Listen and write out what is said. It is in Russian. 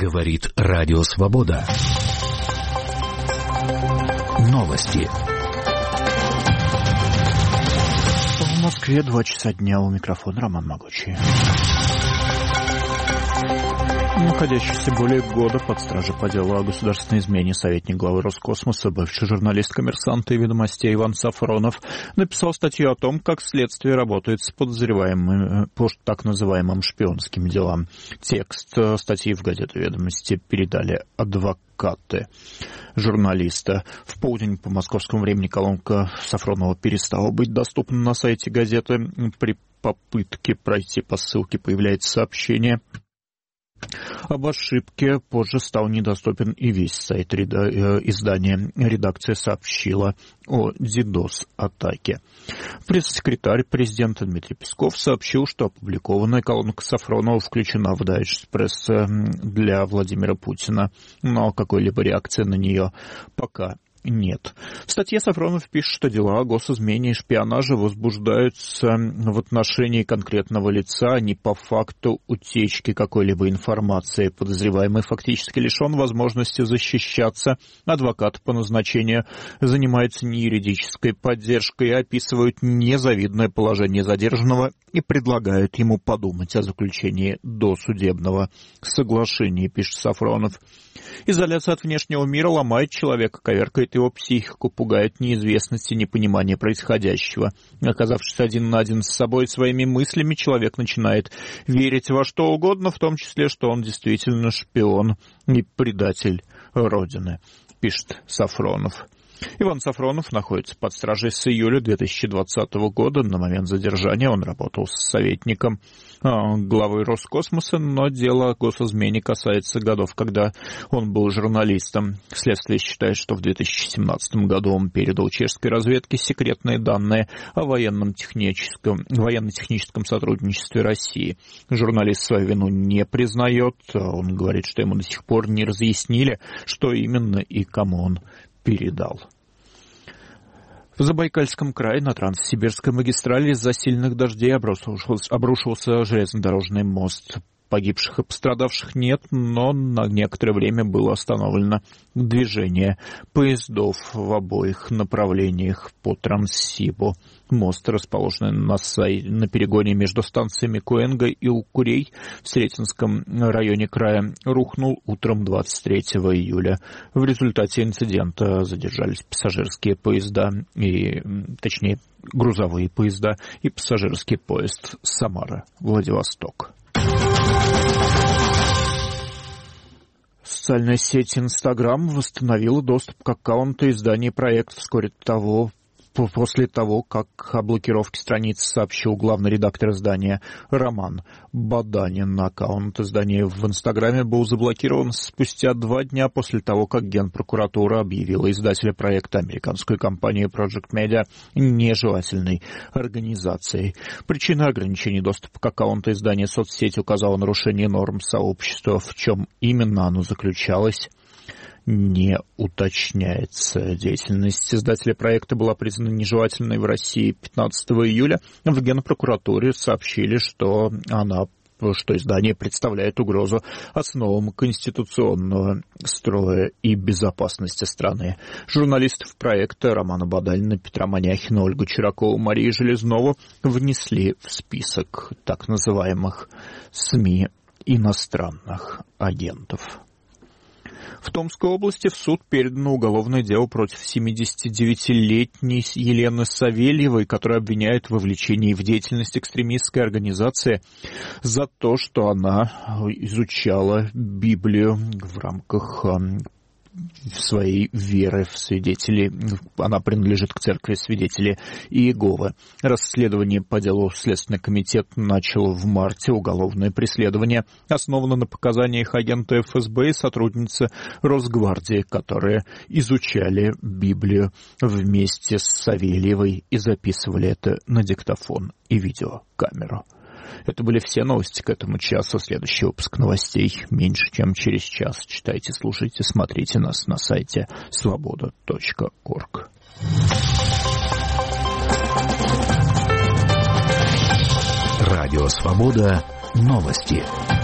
Говорит Радио Свобода. Новости. В Москве 2 часа дня. У микрофона Роман Могучий. Находящийся более года под стражей по делу о государственной измене советник главы Роскосмоса, бывший журналист «Коммерсанта» и «Ведомостей» Иван Сафронов написал статью о том, как следствие работает с подозреваемыми по так называемым шпионским делам. Текст статьи в газету «Ведомости» передали адвокаты журналиста. В полдень по московскому времени колонка Сафронова перестала быть доступна на сайте газеты. При попытке пройти по ссылке появляется сообщение об ошибке. Позже стал недоступен и весь сайт издания. Редакция сообщила о DDoS-атаке. Пресс-секретарь президента Дмитрий Песков сообщил, что опубликованная колонка Сафронова включена в дайджест для Владимира Путина, но какой-либо реакции на нее пока нет. В статье Сафронов пишет, что дела о госизмене и шпионаже возбуждаются в отношении конкретного лица, а не по факту утечки какой-либо информации. Подозреваемый фактически лишен возможности защищаться. Адвокат по назначению занимается не юридической поддержкой, а описывают незавидное положение задержанного и предлагают ему подумать о заключении досудебного соглашения, пишет Сафронов. Изоляция от внешнего мира ломает человека, коверкает его психику, пугает неизвестность и непонимание происходящего. Оказавшись один на один с собой и своими мыслями, человек начинает верить во что угодно, в том числе, что он действительно шпион и предатель Родины, пишет Сафронов. Иван Сафронов находится под стражей с июля 2020 года. На момент задержания он работал с советником главы Роскосмоса, но дело о госизмене касается годов, когда он был журналистом. Следствие считает, что в 2017 году он передал чешской разведке секретные данные о военно-техническом сотрудничестве России. Журналист свою вину не признает. Он говорит, что ему до сих пор не разъяснили, что именно и кому он передал. В Забайкальском крае на Транссибирской магистрали из-за сильных дождей обрушился железнодорожный мост. Погибших и пострадавших нет, но на некоторое время было остановлено движение поездов в обоих направлениях по Транссибу. Мост, расположенный на перегоне между станциями Куэнга и Укурей в Сретенском районе края, рухнул утром 23 июля. В результате инцидента задержались пассажирские поезда, точнее грузовые поезда и пассажирский поезд Самара-Владивосток. Социальная сеть Instagram восстановила доступ к аккаунту издания «Проект» после того, как о блокировке страницы сообщил главный редактор издания Роман Баданин. Аккаунт издания в Инстаграме был заблокирован спустя 2 дня после того, как Генпрокуратура объявила издателя проекта, американскую компанию Project Media, нежелательной организацией. Причиной ограничения доступа к аккаунту издания соцсети указало нарушение норм сообщества. В чем именно оно заключалось, не уточняется. Деятельность издателя проекта была признана нежелательной в России 15 июля. В Генпрокуратуре сообщили, что издание представляет угрозу основам конституционного строя и безопасности страны. Журналистов проекта Романа Баданина, Петра Маняхина, Ольгу Чуракову, Марию Железнову внесли в список так называемых СМИ иностранных агентов. В Томской области в суд передано уголовное дело против 79-летней Елены Савельевой, которую обвиняют в вовлечении в деятельность экстремистской организации за то, что она изучала Библию в рамках своей веры в свидетели. Она принадлежит к церкви свидетелей Иеговы. Расследование по делу Следственный комитет начал в марте. Уголовное преследование основано на показаниях агента ФСБ и сотрудницы Росгвардии, которые изучали Библию вместе с Савельевой и записывали это на диктофон и видеокамеру. Это были все новости к этому часу. Следующий выпуск новостей меньше, чем через час. Читайте, слушайте, смотрите нас на сайте svoboda.org. Радио Свобода. Новости.